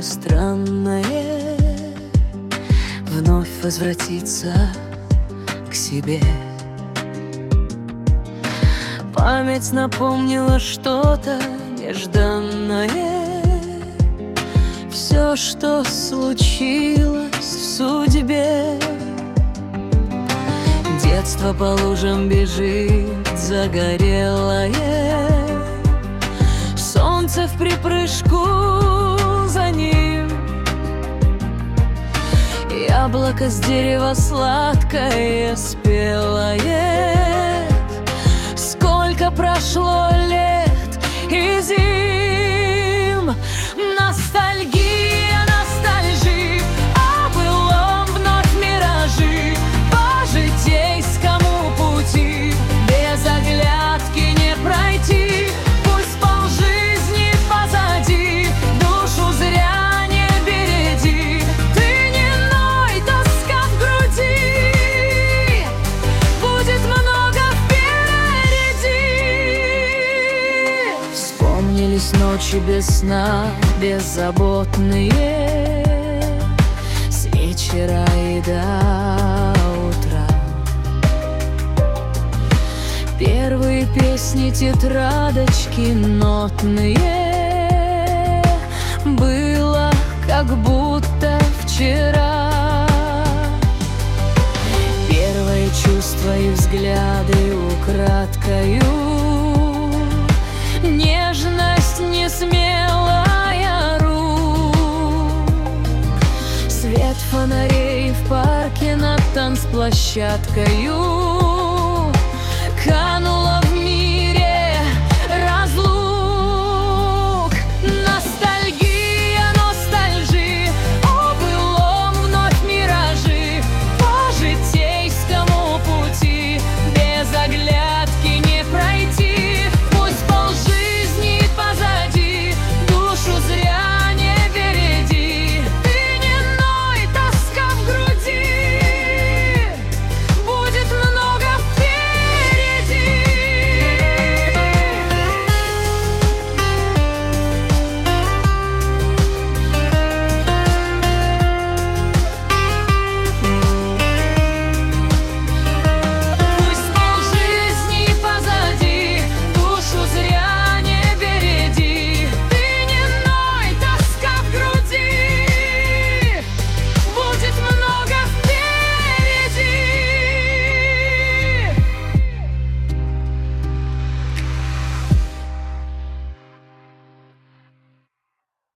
странное вновь возвратиться к себе. Память напомнила что-то нежданное, все, что случилось в судьбе. Детство по лужам бежит загорелое, солнце в припрыжку за ним. Яблоко с дерева сладкое, спелое. Сколько прошло лет и зим. Ностальгия, ностальжи, о былом вновь миражи. По житейскому пути без оглядки не пройти. Пусть полжизни позади, душу зря не береди. Ты не ной, тоска в груди, будет много впереди. Вспомнились ночи без сна, беззаботные, с вечера и до утра. Первые песни, тетрадочки нотные, было как будто вчера. Первые чувства и взгляды украдкою, нежность несмелая рук. Свет фонарей в парке над танцплощадкою,